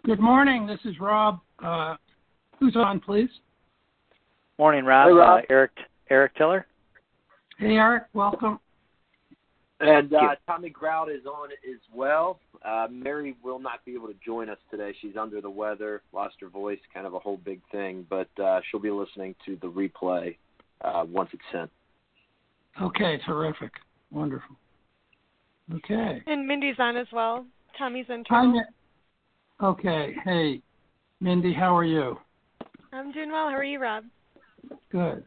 Good morning. This is Rob. Who's on, please? Morning, Rob. Hey, Rob. Eric Tiller. Hey, Eric. Welcome. And Tommy Grout is on as well. Mary will not be able to join us today. She's under the weather, lost her voice, kind of a whole big thing. But she'll be listening to the replay once it's sent. Okay, terrific. Wonderful. Okay. And Mindy's on as well. Tommy's in Hi, too. Okay. Hey, Mindy, how are you? I'm doing well. How are you, Rob? Good.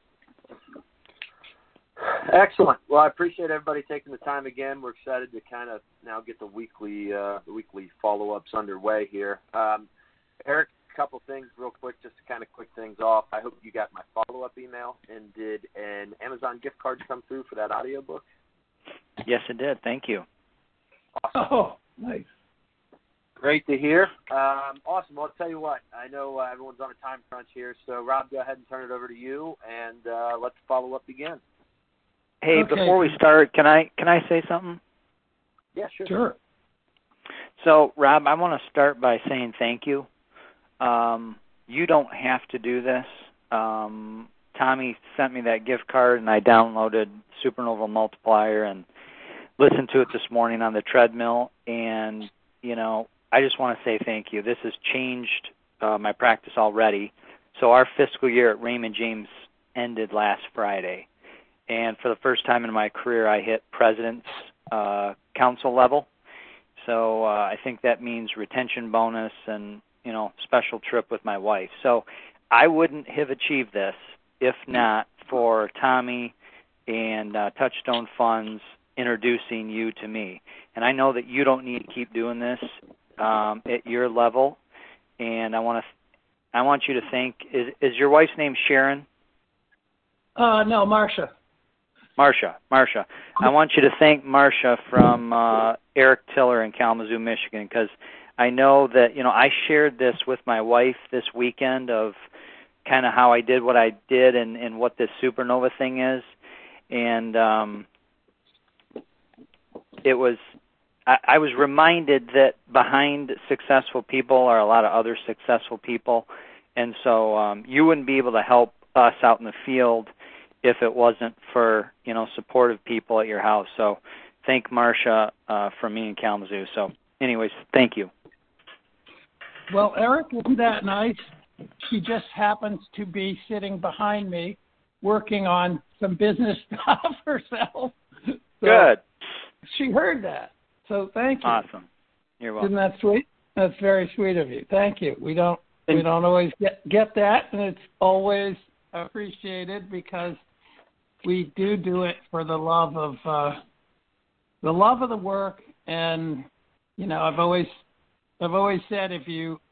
Excellent. Well, I appreciate everybody taking the time again. We're excited to kind of now get the weekly follow-ups underway here. Eric, a couple things real quick just to kind of quick things off. I hope you got my follow-up email, and did an Amazon gift card come through for that audiobook? Yes, it did. Thank you. Awesome. Oh, nice. Great to hear. Awesome. Well, I'll tell you what. I know everyone's on a time crunch here, so Rob, go ahead and turn it over to you, and let's follow up begin. Hey, Okay. Before we start, can I say something? Yeah, sure. Sure. So, Rob, I want to start by saying thank you. You don't have to do this. Tommy sent me that gift card, and I downloaded Supernova Multiplier and listened to it this morning on the treadmill. And, I just want to say thank you. This has changed my practice already. So our fiscal year at Raymond James ended last Friday. And for the first time in my career, I hit President's Council level. So I think that means retention bonus and, special trip with my wife. So I wouldn't have achieved this if not for Tommy and Touchstone Funds introducing you to me. And I know that you don't need to keep doing this at your level. And I want you to think, is your wife's name Sharon? No, Marcia. Marcia. I want you to thank Marcia from Eric Tiller in Kalamazoo, Michigan, because I know that, I shared this with my wife this weekend of kind of how I did what I did and what this Supernova thing is. And I was reminded that behind successful people are a lot of other successful people. And so you wouldn't be able to help us out in the field if it wasn't for, supportive people at your house. So thank Marcia from me in Kalamazoo. So anyways, thank you. Well, Eric, isn't that nice? She just happens to be sitting behind me working on some business stuff herself. So good. She heard that. So thank you. Awesome. You're welcome. Isn't that sweet? That's very sweet of you. Thank you. We don't always get that, and it's always appreciated because we do it for the love of the work. And I've always said if you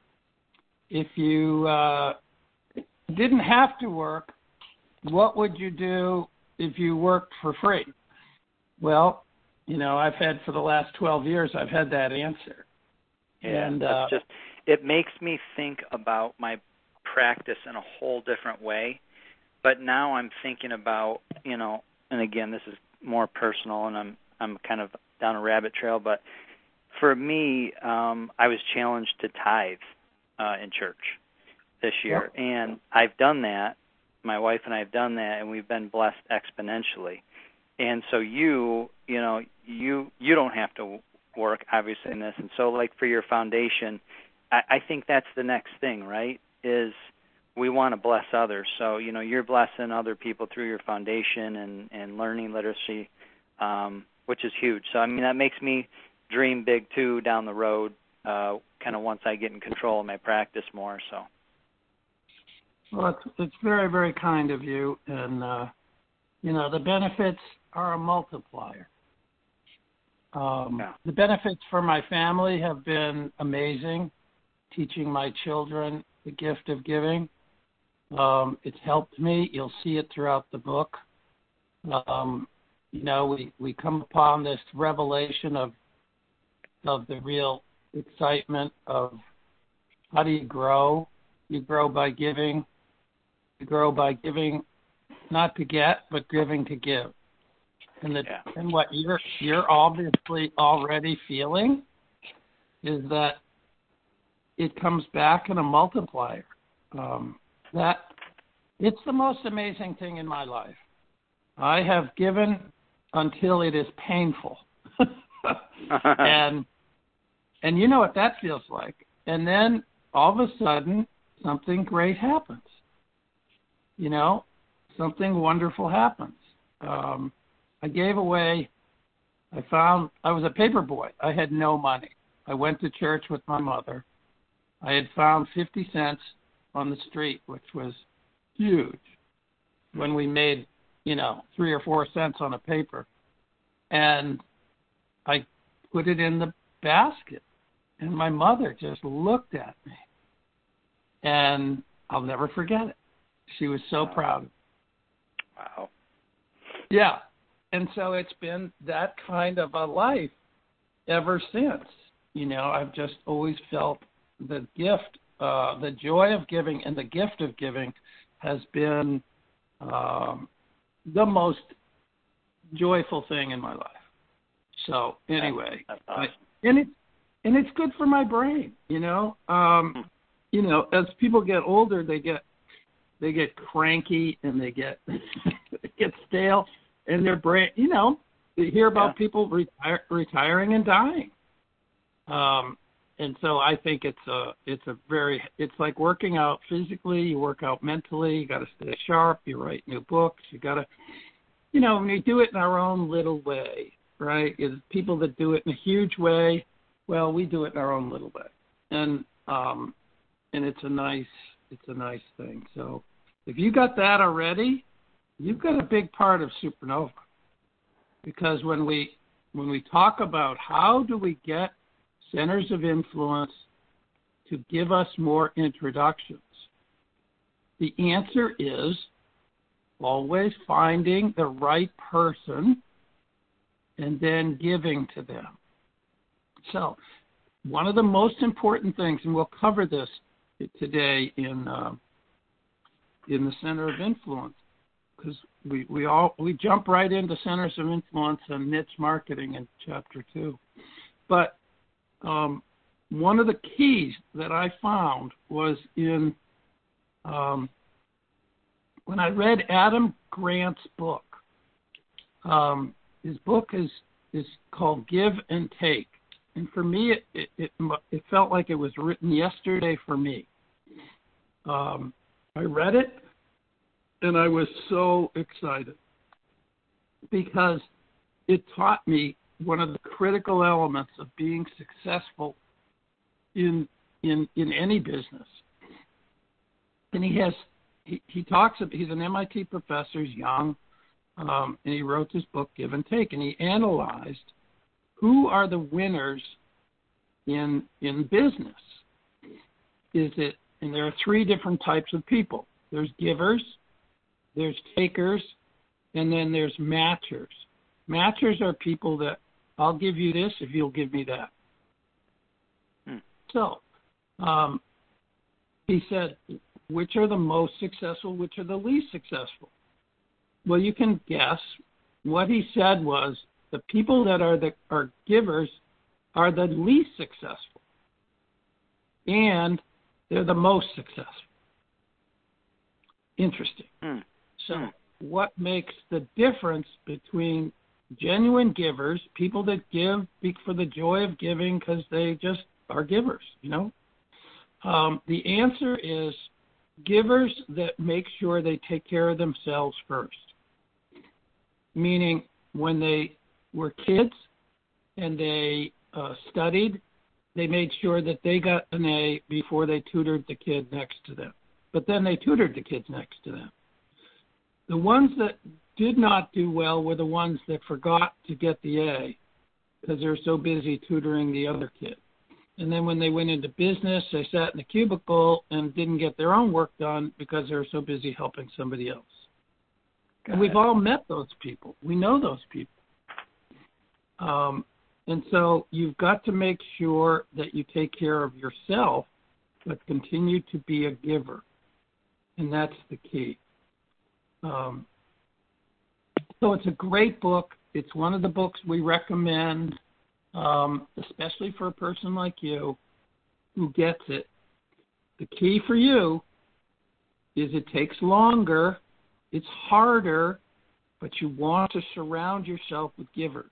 didn't have to work, what would you do if you worked for free? Well, I've had for the last 12 years, I've had that answer. Yeah, and it makes me think about my practice in a whole different way. But now I'm thinking about, and again, this is more personal, and I'm kind of down a rabbit trail. But for me, I was challenged to tithe in church this year, and I've done that. My wife and I have done that, and we've been blessed exponentially. And so you don't have to work, obviously, in this. And so, like, for your foundation, I think that's the next thing, right, is we want to bless others. So, you're blessing other people through your foundation and learning literacy, which is huge. So, that makes me dream big, too, down the road, kind of once I get in control of my practice more. So. Well, it's very, very kind of you. And, the benefits are a multiplier. The benefits for my family have been amazing, teaching my children the gift of giving. It's helped me. You'll see it throughout the book. We come upon this revelation of the real excitement of how do you grow? You grow by giving. You grow by giving, not to get, but giving to give. And what you're obviously already feeling is that it comes back in a multiplier. That it's the most amazing thing in my life. I have given until it is painful. and you know what that feels like. And then all of a sudden, something great happens. You know, something wonderful happens. I gave away, I was a paper boy. I had no money. I went to church with my mother. I had found 50 cents on the street, which was huge when we made, 3 or 4 cents on a paper. And I put it in the basket. And my mother just looked at me. And I'll never forget it. She was so proud. Wow. Yeah. And so it's been that kind of a life ever since. I've just always felt the gift, the joy of giving and the gift of giving has been the most joyful thing in my life. So anyway, that's awesome. And it's good for my brain, as people get older, they get cranky and they get stale, and their brain, they hear about people retiring and dying. And so I think it's like working out physically, you work out mentally, you got to stay sharp, you write new books, you got to, when we do it in our own little way, right? Is people that do it in a huge way, well, we do it in our own little way. And it's a nice thing. So if you got that already, you've got a big part of Supernova. Because when we talk about how do we get centers of influence to give us more introductions, the answer is always finding the right person and then giving to them. So one of the most important things, and we'll cover this today in the Center of Influence, because we jump right into Centers of Influence and niche marketing in Chapter 2. But one of the keys that I found was in when I read Adam Grant's book. His book is called Give and Take. And for me, it felt like it was written yesterday for me. I read it, and I was so excited because it taught me one of the critical elements of being successful in any business. And he talks about, he's an MIT professor, he's young, and he wrote this book, Give and Take, and he analyzed who are the winners in business. And there are 3 different types of people. There's givers, there's takers, and then there's matchers. Matchers are people that I'll give you this if you'll give me that. So he said, which are the most successful, which are the least successful? Well, you can guess. What he said was the people that are givers are the least successful, and they're the most successful. Interesting. So what makes the difference between genuine givers, people that give for the joy of giving because they just are givers, The answer is givers that make sure they take care of themselves first. Meaning when they were kids and they studied, they made sure that they got an A before they tutored the kid next to them. But then they tutored the kids next to them. The ones that did not do well were the ones that forgot to get the A because they were so busy tutoring the other kid. And then when they went into business, they sat in the cubicle and didn't get their own work done because they were so busy helping somebody else. And we've all met those people. We know those people. And so you've got to make sure that you take care of yourself, but continue to be a giver. And that's the key. So it's a great book. It's one of the books we recommend, especially for a person like you who gets it. The key for you is it takes longer, it's harder, but you want to surround yourself with givers.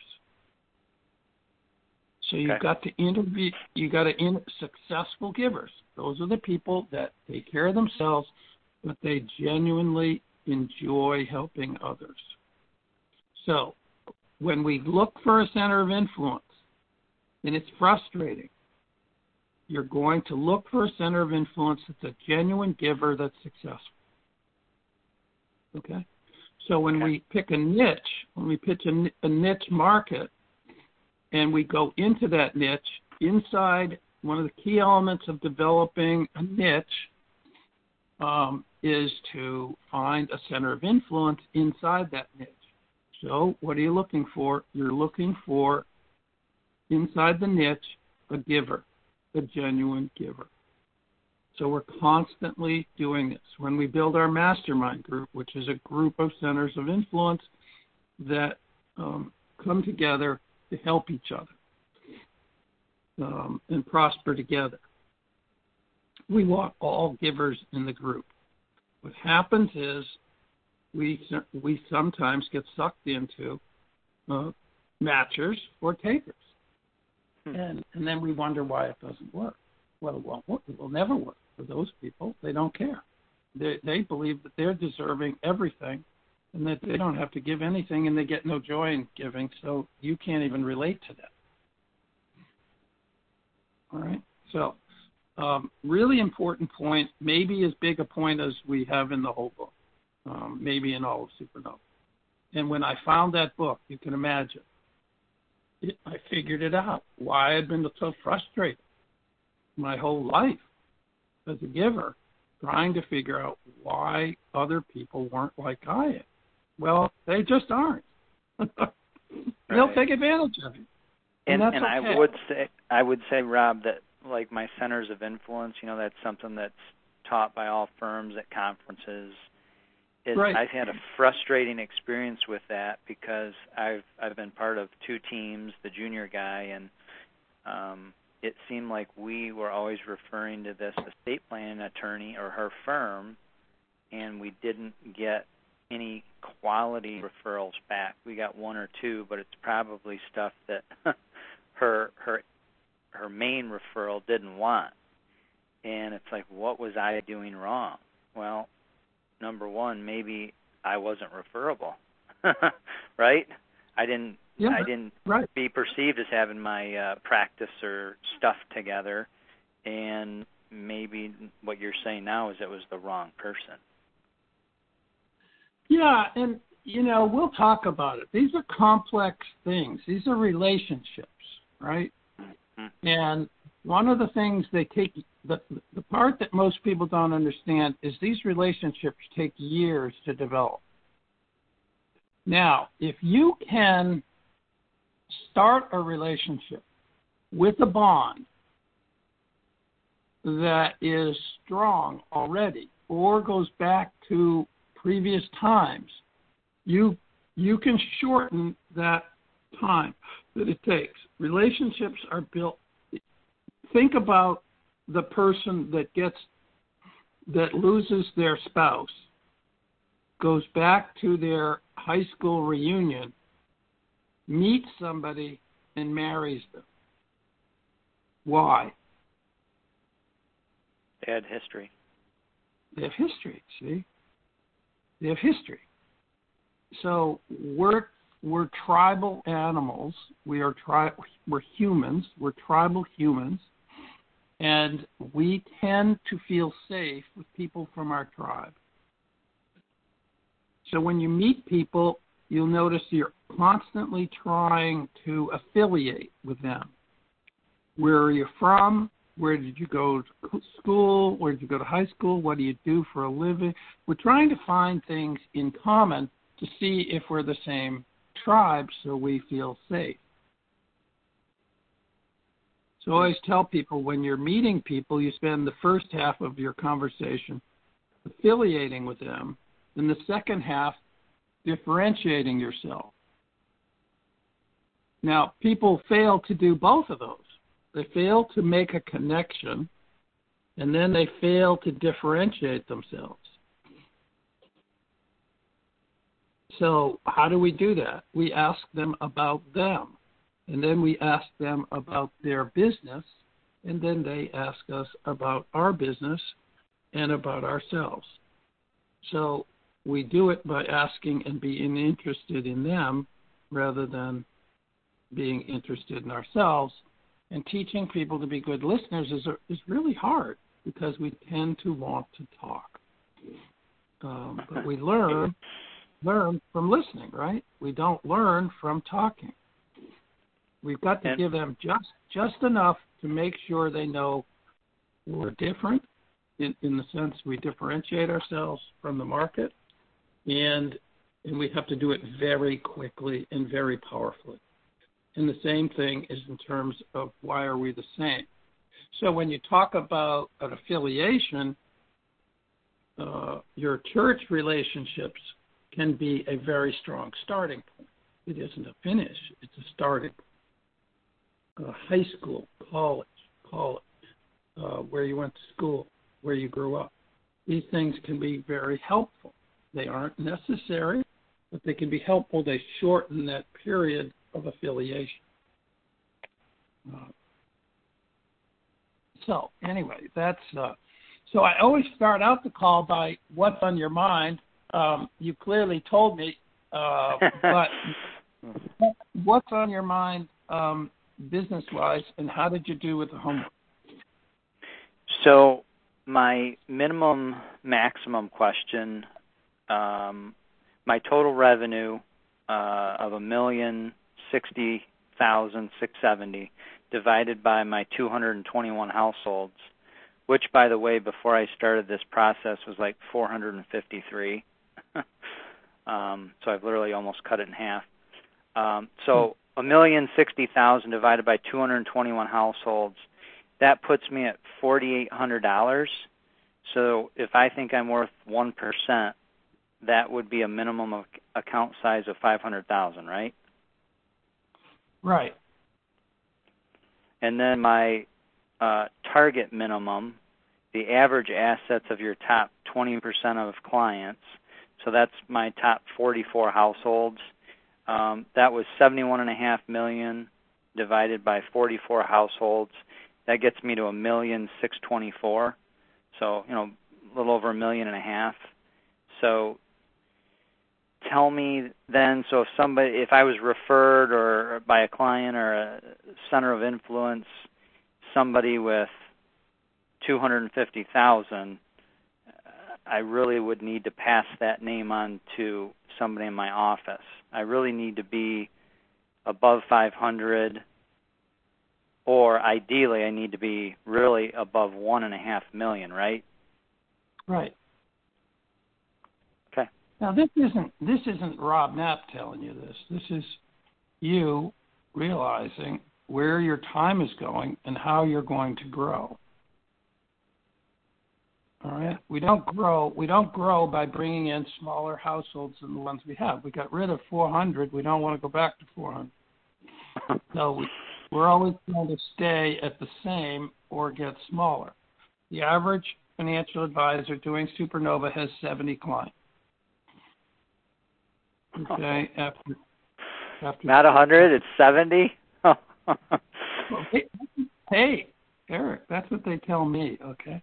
So you've got to interview, successful givers. Those are the people that take care of themselves, but they genuinely enjoy helping others. So when we look for a center of influence, and it's frustrating, you're going to look for a center of influence that's a genuine giver that's successful. Okay? So when we pick a niche, when we pitch a niche market, and we go into that niche, inside, one of the key elements of developing a niche is to find a center of influence inside that niche. So what are you looking for? You're looking for, inside the niche, a giver, a genuine giver. So we're constantly doing this. When we build our mastermind group, which is a group of centers of influence that come together to help each other and prosper together, we want all givers in the group. What happens is we sometimes get sucked into matchers or takers. And then we wonder why it doesn't work. Well, it will never work for those people. They don't care. They believe that they're deserving everything and that they don't have to give anything, and they get no joy in giving, so you can't even relate to that. All right? So really important point, maybe as big a point as we have in the whole book, maybe in all of Supernova. And when I found that book, you can imagine, I figured it out, why I'd been so frustrated my whole life as a giver, trying to figure out why other people weren't like I am. Well, they just aren't. They'll take advantage of you. And that's okay. I would say, Rob, that like my centers of influence, that's something that's taught by all firms at conferences. I've had a frustrating experience with that because I've been part of two teams, the junior guy, and it seemed like we were always referring to this estate planning attorney or her firm, and we didn't get any quality referrals back. We got one or two, but it's probably stuff that her main referral didn't want. And it's like, what was I doing wrong? Well, number one, maybe I wasn't referable, right? I didn't be perceived as having my practice or stuff together, and maybe what you're saying now is it was the wrong person. Yeah, and, we'll talk about it. These are complex things. These are relationships, right? Mm-hmm. And one of the things the part that most people don't understand is these relationships take years to develop. Now, if you can start a relationship with a bond that is strong already or goes back to previous times, you can shorten that time that it takes. Relationships are built. Think about the person that loses their spouse, goes back to their high school reunion, meets somebody, and marries them. Why? They had history. They have history, see? They have history. So we're tribal animals. We're humans. We're tribal humans. And we tend to feel safe with people from our tribe. So when you meet people, you'll notice you're constantly trying to affiliate with them. Where are you from? Where did you go to school? Where did you go to high school? What do you do for a living? We're trying to find things in common to see if we're the same tribe so we feel safe. So I always tell people when you're meeting people, you spend the first half of your conversation affiliating with them, and the second half differentiating yourself. Now, people fail to do both of those. They fail to make a connection and then they fail to differentiate themselves. So how do we do that? We ask them about them, and then we ask them about their business, and then they ask us about our business and about ourselves. So we do it by asking and being interested in them rather than being interested in ourselves. And teaching people to be good listeners is really hard because we tend to want to talk. But we learn from listening, right? We don't learn from talking. We've got to give them just enough to make sure they know we're different in the sense we differentiate ourselves from the market, and we have to do it very quickly and very powerfully. And the same thing is in terms of why are we the same. So when you talk about an affiliation, your church relationships can be a very strong starting point. It isn't a finish, it's a starting point. High school, college, where you went to school, where you grew up. These things can be very helpful. They aren't necessary, but they can be helpful. They shorten that period of affiliation. So anyway, that's so I always start out the call by what's on your mind. You clearly told me, but what's on your mind business-wise, and how did you do with the homework? So my maximum question, my total revenue of $1,060,670 divided by my 221 households, which, by the way, before I started this process was like 453. So I've literally almost cut it in half. So $1,060,000 divided by 221 households, that puts me at $4,800. So if I think I'm worth 1%, that would be a minimum of account size of $500,000, right? Right. And then my target minimum, the average assets of your top 20% of clients, so that's my top 44 households. That was $71.5 million divided by 44 households. That gets me to $1,624,000. So, a little over $1.5 million. So tell me then, so if I was referred or by a client or a center of influence, somebody with $250,000, I really would need to pass that name on to somebody in my office. I really need to be above 500, or ideally I need to be really above $1.5 million, right? Right. Okay. Now this isn't Rob Knapp telling you this. This is you realizing where your time is going and how you're going to grow. All right. We don't grow by bringing in smaller households than the ones we have. We got rid of 400. We don't want to go back to 400. So we're always going to stay at the same or get smaller. The average financial advisor doing Supernova has 70 clients. Okay. After not 100, it's 70. Hey, Eric, that's what they tell me. Okay.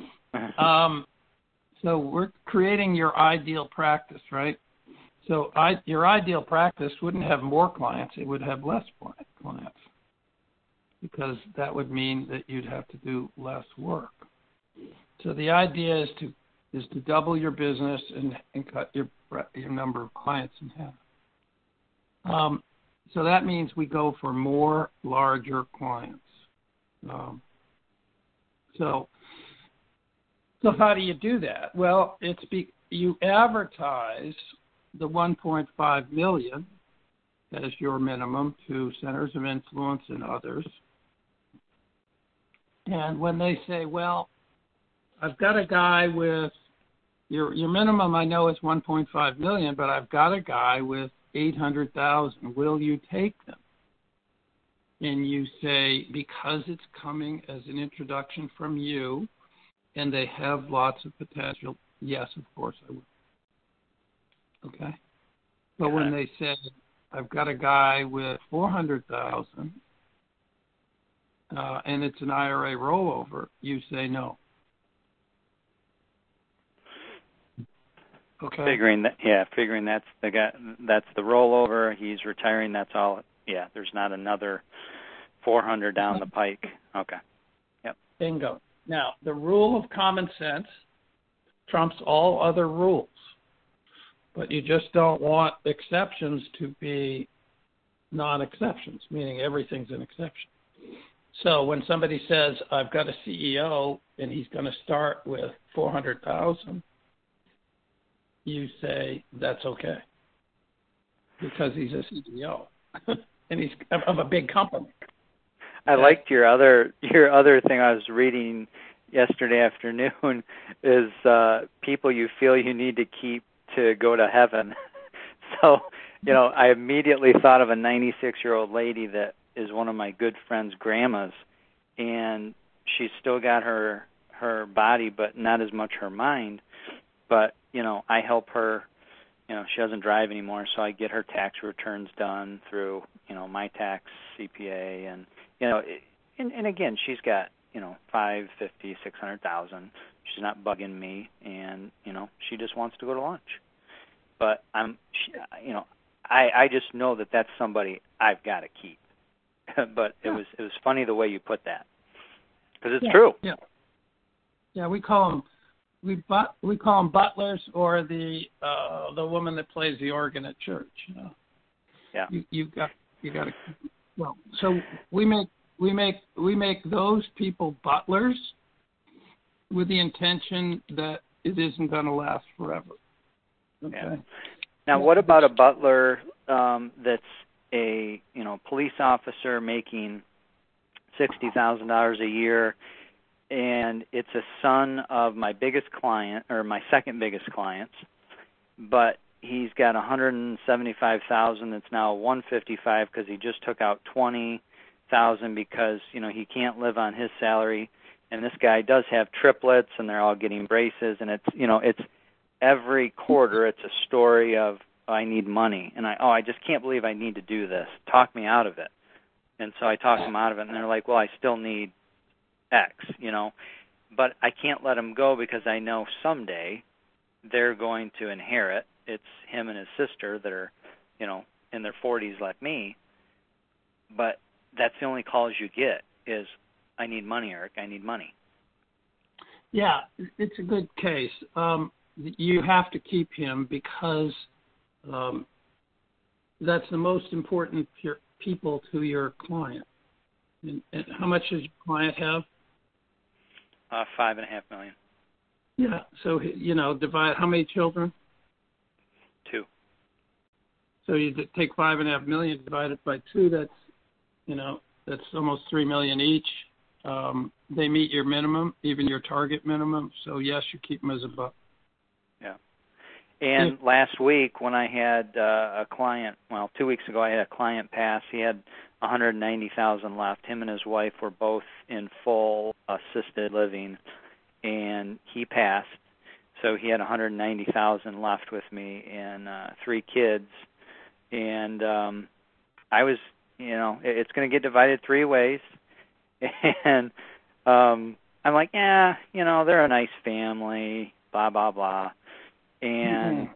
So we're creating your ideal practice, right? So your ideal practice wouldn't have more clients; it would have less clients, because that would mean that you'd have to do less work. So the idea is to double your business and cut your number of clients in half. So that means we go for more larger clients. So how do you do that? Well, you advertise the $1.5 million as your minimum to centers of influence and others. And when they say, well, I've got a guy with your minimum, I know is $1.5 million, but I've got a guy with $800,000. Will you take them? And you say, because it's coming as an introduction from you, and they have lots of potential, yes, of course I would. Okay? But when they say, I've got a guy with $400,000 and it's an IRA rollover, you say no. Okay. Figuring that's the guy, that's the rollover. He's retiring. That's all. Yeah, there's not another 400 down the pike. Okay. Yep. Bingo. Now, the rule of common sense trumps all other rules, but you just don't want exceptions to be non-exceptions, meaning everything's an exception. So when somebody says, I've got a CEO and he's going to start with $400,000, you say that's okay because he's a CEO and he's of a big company. I liked your other thing I was reading yesterday afternoon is people you feel you need to keep to go to heaven. So, I immediately thought of a 96-year-old lady that is one of my good friend's grandmas, and she's still got her body, but not as much her mind. But, I help her, she doesn't drive anymore, so I get her tax returns done through, my tax CPA. And, and again, she's got, 550, 600,000. She's not bugging me, and, she just wants to go to lunch. But I just know that that's somebody I've got to keep. But it was funny the way you put that, because it's true. Yeah. Yeah, we call them butlers, or the woman that plays the organ at church. Yeah. You got to. Well, so we make those people butlers with the intention that it isn't going to last forever. Okay. Yeah. Now, what about a butler that's a police officer making $60,000 a year, and it's a son of my biggest client, or my second biggest clients, but he's got $175,000 that's now $155,000 because he just took out $20,000 because he can't live on his salary, and this guy does have triplets, and they're all getting braces, and it's every quarter it's a story of, I need money, and I just can't believe I need to do this. Talk me out of it. And so I talk them out of it, and they're like, well, I still need X, but I can't let them go because I know someday they're going to inherit. It's him and his sister that are, in their 40s like me, but that's the only calls you get is, I need money, Eric, I need money. Yeah, it's a good case. You have to keep him because that's the most important people to your client. And how much does your client have? $5.5 million. Yeah, so divide. How many children? 2. So you take $5.5 million, divide it by 2. That's almost $3 million each. They meet your minimum, even your target minimum. So yes, you keep them as a buck. Yeah. And last week when I had a client, 2 weeks ago I had a client pass. He had $190,000 left. Him and his wife were both in full assisted living, and he passed. So he had $190,000 left with me and 3 kids. And I was, it's going to get divided 3 ways. And I'm like, they're a nice family, blah, blah, blah. And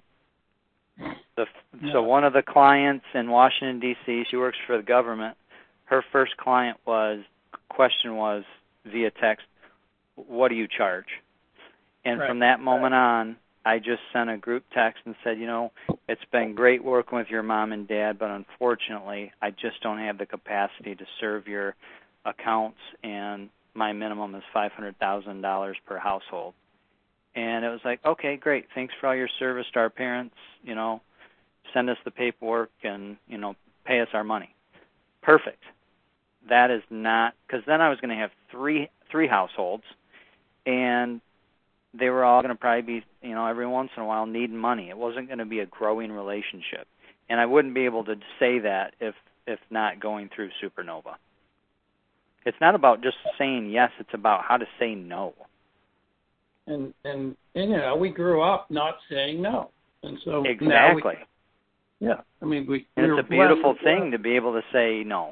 so one of the clients in Washington, D.C., she works for the government, her first question was via text, what do you charge? And from that moment on, I just sent a group text and said, it's been great working with your mom and dad, but unfortunately, I just don't have the capacity to serve your accounts, and my minimum is $500,000 per household. And it was like, okay, great. Thanks for all your service to our parents. Send us the paperwork and, pay us our money. Perfect. That is not, because then I was going to have three households, and they were all going to probably be, every once in a while needing money. It wasn't going to be a growing relationship. And I wouldn't be able to say that if not going through Supernova. It's not about just saying yes. It's about how to say no. And you know, we grew up not saying no. And so exactly. Yeah, I mean, it's a beautiful thing to be able to say no.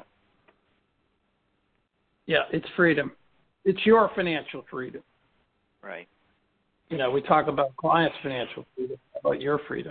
Yeah, it's freedom. It's your financial freedom. Right. You know, we talk about clients' financial freedom. How about your freedom?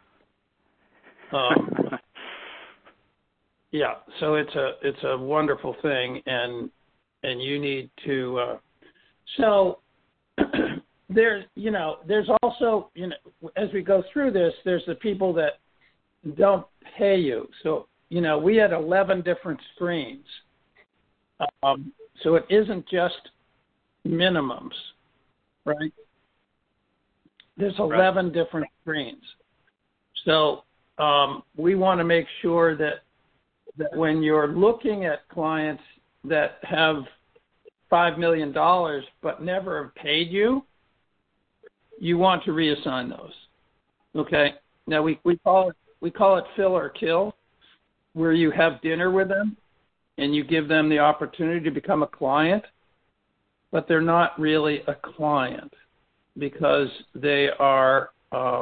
Yeah, so it's a wonderful thing, and you need to. So there's also, you know, as we go through this, there's the people that don't pay you. So, you know, we had 11 different screens. So it isn't just minimums, right? There's 11 different screens. So we want to make sure that when you're looking at clients that have $5 million but never have paid you, you want to reassign those. Okay? Now we call it fill or kill, where you have dinner with them and you give them the opportunity to become a client, but they're not really a client because they are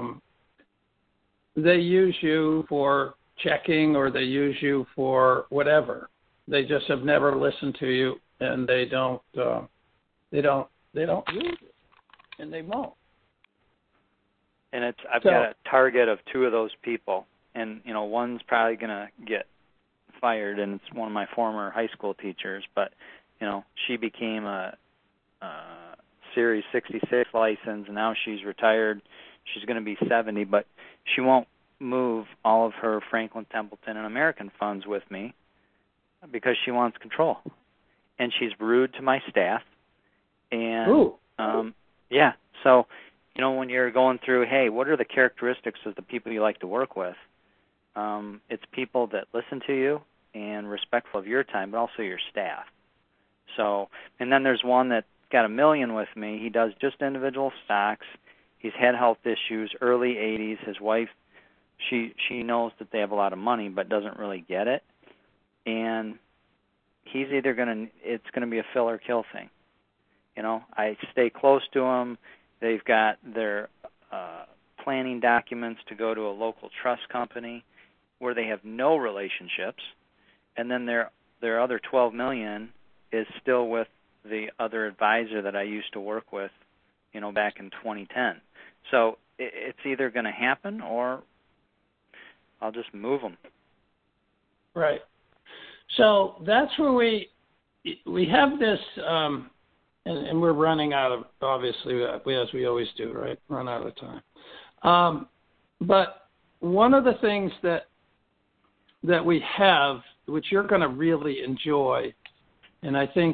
they use you for checking or they use you for whatever. They just have never listened to you, and they don't use it, and they won't. And I've got a target of 2 of those people, and you know, one's probably going to get fired, and it's one of my former high school teachers. But you know, she became a Series 66 license, and now she's retired. She's going to be 70, but she won't move all of her Franklin Templeton and American funds with me because she wants control, and she's rude to my staff. And yeah, so you know, when you're going through, hey, what are the characteristics of the people you like to work with? It's people that listen to you and respectful of your time, but also your staff. So, and then there's one that got $1 million with me. He does just individual stocks. He's had health issues, early 80s. His wife, she knows that they have a lot of money, but doesn't really get it. And he's either it's going to be a fill or kill thing. You know, I stay close to him. They've got their planning documents to go to a local trust company where they have no relationships, and then their other $12 million is still with the other advisor that I used to work with, you know, back in 2010. So it's either going to happen or I'll just move them. Right. So that's where we have this, and we're running out of, obviously, as we always do, right? Run out of time. But one of the things that we have, which you're going to really enjoy, and I think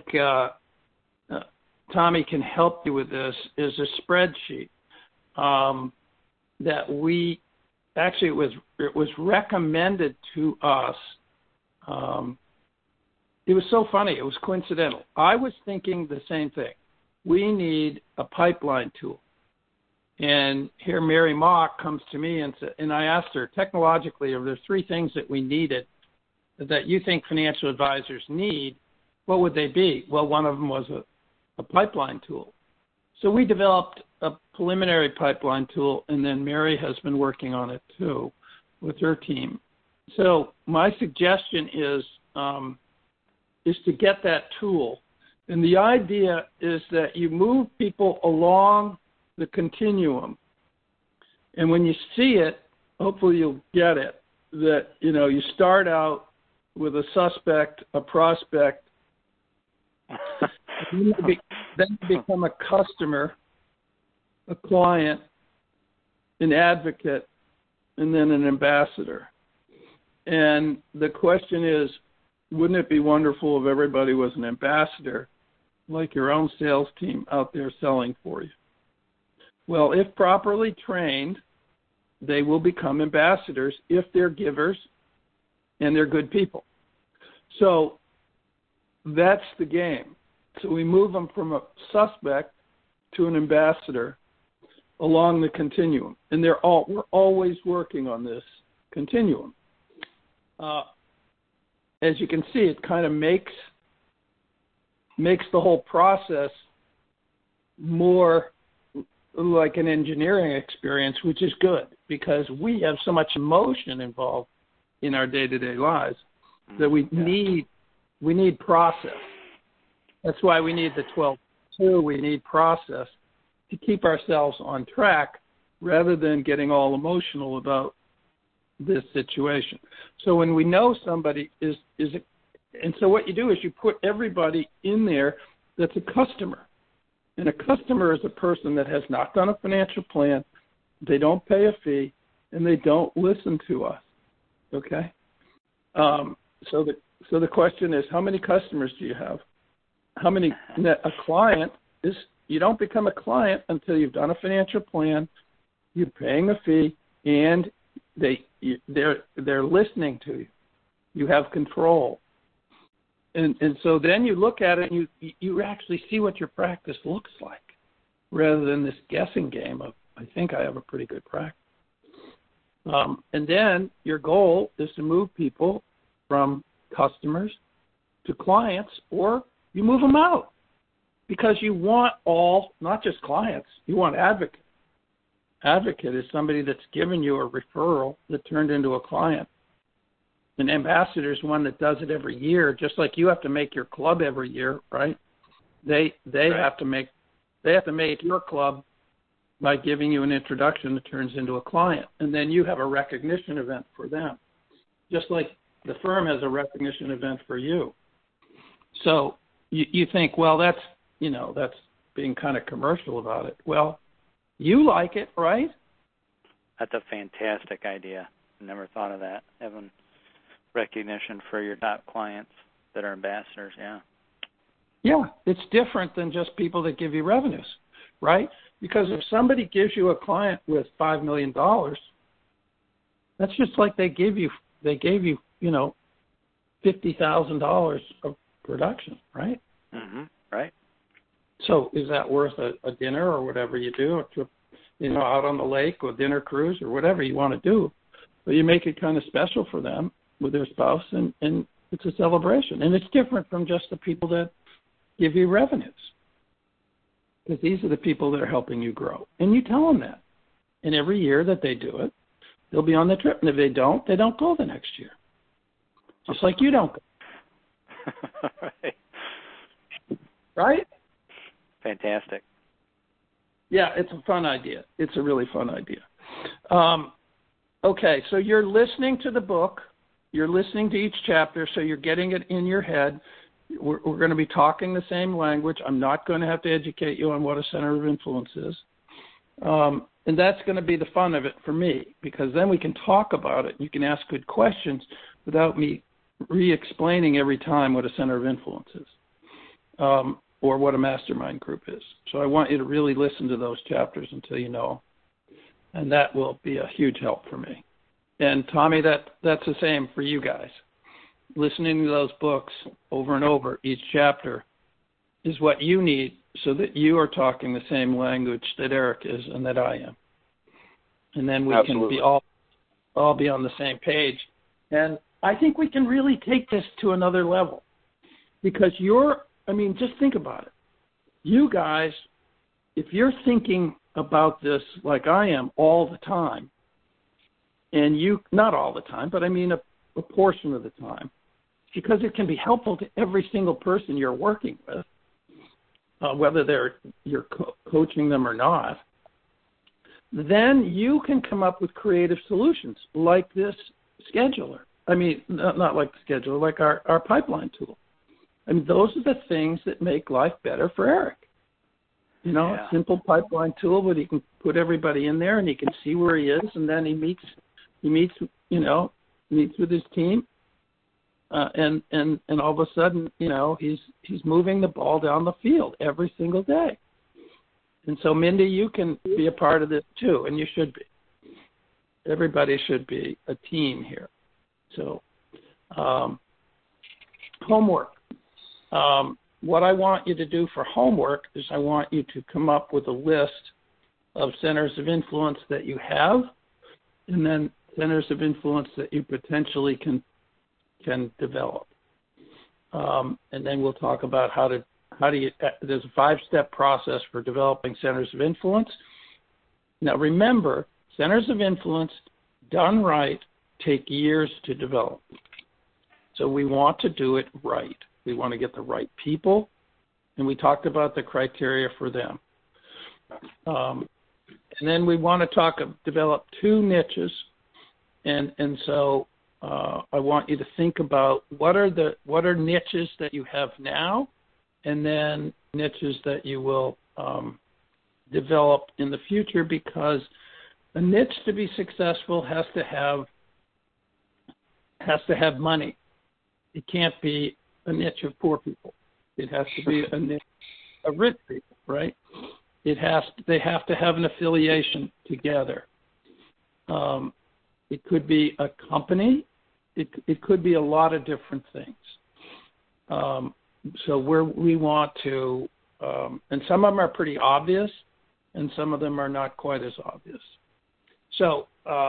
Tommy can help you with this, is a spreadsheet that we actually it was recommended to us. It was so funny. It was coincidental. I was thinking the same thing. We need a pipeline tool. And here Mary Mock comes to me and I asked her, technologically, are there 3 things that we needed that you think financial advisors need? What would they be? Well, one of them was a pipeline tool. So we developed a preliminary pipeline tool, and then Mary has been working on it too with her team. So my suggestion is to get that tool. And the idea is that you move people along the continuum. And when you see it, hopefully you'll get it, that, you know, you start out with a suspect, a prospect, then you become a customer, a client, an advocate, and then an ambassador. And the question is, wouldn't it be wonderful if everybody was an ambassador, like your own sales team out there selling for you? Well, if properly trained, they will become ambassadors if they're givers and they're good people. So that's the game. So we move them from a suspect to an ambassador along the continuum. And we're always working on this continuum. As you can see, it kind of makes the whole process more like an engineering experience, which is good because we have so much emotion involved in our day-to-day lives that we need process. That's why we need the 12-2. We need process to keep ourselves on track rather than getting all emotional about this situation. So when we know somebody and so what you do is you put everybody in there that's a customer. And a customer is a person that has not done a financial plan, they don't pay a fee, and they don't listen to us. Okay? So the question is, how many customers do you have? A client is, you don't become a client until you've done a financial plan, you're paying a fee, and they're listening to you. You have control. And so then you look at it and you actually see what your practice looks like rather than this guessing game of, I think I have a pretty good practice. And then your goal is to move people from customers to clients, or you move them out because you want not just clients, you want advocates. Advocate is somebody that's given you a referral that turned into a client. An ambassador is one that does it every year, just like you have to make your club every year, right? They have to make your club by giving you an introduction that turns into a client, and then you have a recognition event for them, just like the firm has a recognition event for you. So you think, well, that's being kind of commercial about it. Well, you like it, right? That's a fantastic idea. Never thought of that. Having recognition for your top clients that are ambassadors, yeah. Yeah, it's different than just people that give you revenues, right? Because if somebody gives you a client with $5 million, that's just like they gave you $50,000 of production, right? Mm-hmm. Right. So is that worth a dinner or whatever you do, a trip, out on the lake or dinner cruise or whatever you want to do? But you make it kind of special for them with their spouse, and it's a celebration. And it's different from just the people that give you revenues, because these are the people that are helping you grow. And you tell them that. And every year that they do it, they'll be on the trip. And if they don't go the next year. Just like you don't go. Right. Right? Fantastic. Yeah, it's a fun idea. It's a really fun idea. Okay, so you're listening to the book. You're listening to each chapter, so you're getting it in your head. We're going to be talking the same language. I'm not going to have to educate you on what a center of influence is. And that's going to be the fun of it for me, because then we can talk about it. You can ask good questions without me re-explaining every time what a center of influence is, or what a mastermind group is. So I want you to really listen to those chapters until you know. And that will be a huge help for me. And Tommy, that's the same for you guys. Listening to those books over and over, each chapter, is what you need so that you are talking the same language that Eric is and that I am. And then we can be all be on the same page. And I think we can really take this to another level, because just think about it. You guys, if you're thinking about this like I am all the time, and not all the time, but a portion of the time, because it can be helpful to every single person you're working with, whether you're coaching them or not, then you can come up with creative solutions like this scheduler. Not like the scheduler, like our pipeline tool. Those are the things that make life better for Eric. A simple pipeline tool where he can put everybody in there and he can see where he is, and then he meets with his team, and all of a sudden, he's moving the ball down the field every single day. And so, Mindy, you can be a part of this too, and you should be. Everybody should be a team here. So, homework. What I want you to do for homework is I want you to come up with a list of centers of influence that you have, and then centers of influence that you potentially can develop. And then we'll talk about how do you, there's a 5-step process for developing centers of influence. Now, remember, centers of influence, done right, take years to develop. So we want to do it right. We want to get the right people, and we talked about the criteria for them. And then we want to develop 2 niches, and so I want you to think about what are niches that you have now, and then niches that you will develop in the future, because a niche to be successful has to have money. It can't be a niche of poor people. It has to be a niche of rich people, right? They have to have an affiliation together. It could be a company. It could be a lot of different things. So where we want to, and some of them are pretty obvious, and some of them are not quite as obvious. So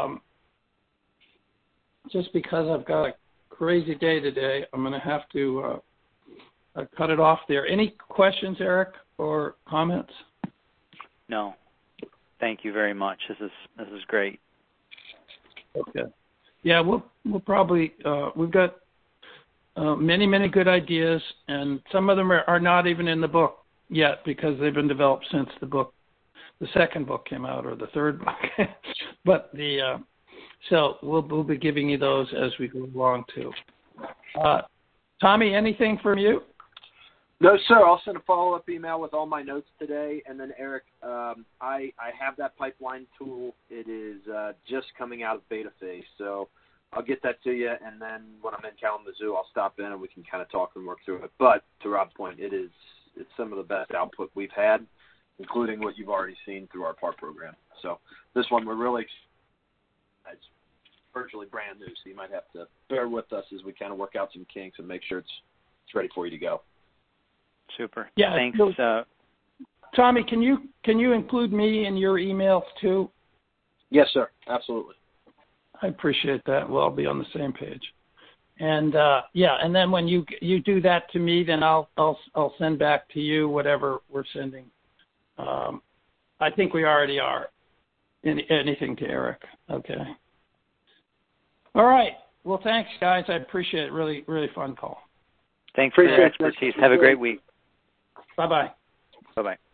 just because I've got a crazy day today, I'm going to have to cut it off there. Any questions, Eric, or comments? No. Thank you very much. This is great. Okay. Yeah, we'll probably we've got many good ideas, and some of them are not even in the book yet because they've been developed since the second book came out, or the third book. But so we'll be giving you those as we go along too. Tommy, anything from you? No, sir. I'll send a follow-up email with all my notes today. And then, Eric, I have that pipeline tool. It is just coming out of beta phase. So I'll get that to you. And then when I'm in Kalamazoo, I'll stop in and we can kind of talk and work through it. But to Rob's point, it's some of the best output we've had, including what you've already seen through our PART program. So this one, we're really it's virtually brand new. So you might have to bear with us as we kind of work out some kinks and make sure it's ready for you to go. Super. Yeah. Thanks. Tommy, can you include me in your emails too? Yes, sir. Absolutely. I appreciate that. We'll all be on the same page. And and then when you do that to me, then I'll send back to you whatever we're sending. I think we already are. Anything to Eric. Okay. All right. Well, thanks, guys. I appreciate it. Really, really fun call. Thanks for your expertise. Have a great week. Bye-bye. Bye-bye.